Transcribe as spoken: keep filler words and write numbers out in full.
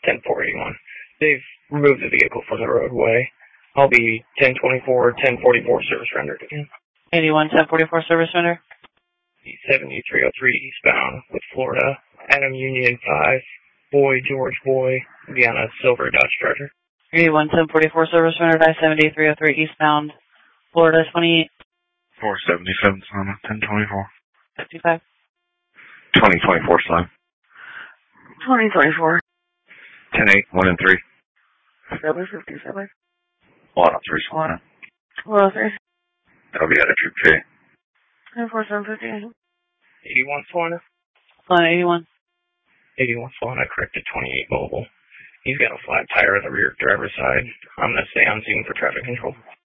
ten four eighty-one. They've removed the vehicle from the roadway. I'll be ten twenty-four, ten forty-four service rendered again. eighty-one, ten forty-four service render. seventy-three oh three eastbound with Florida. Adam Union five, Boy George Boy, be on a silver Dodge Charger. eighty-one, ten forty-four service rendered, I seventy-three oh three eastbound, Florida twenty-eight. four seventy-seven, Slim, ten twenty-four. fifty-five. twenty twenty-four, Slim. twenty twenty-four. ten eight, one and three. seven fifty-seven. one oh three, Slim. one oh three. That'll be out of Troop J. twenty-four seven fifty. eighty-one Solana. Solana eighty-one. eighty-one Solana, corrected twenty-eight mobile. He's got a flat tire on the rear driver's side. I'm going to stay on scene for traffic control.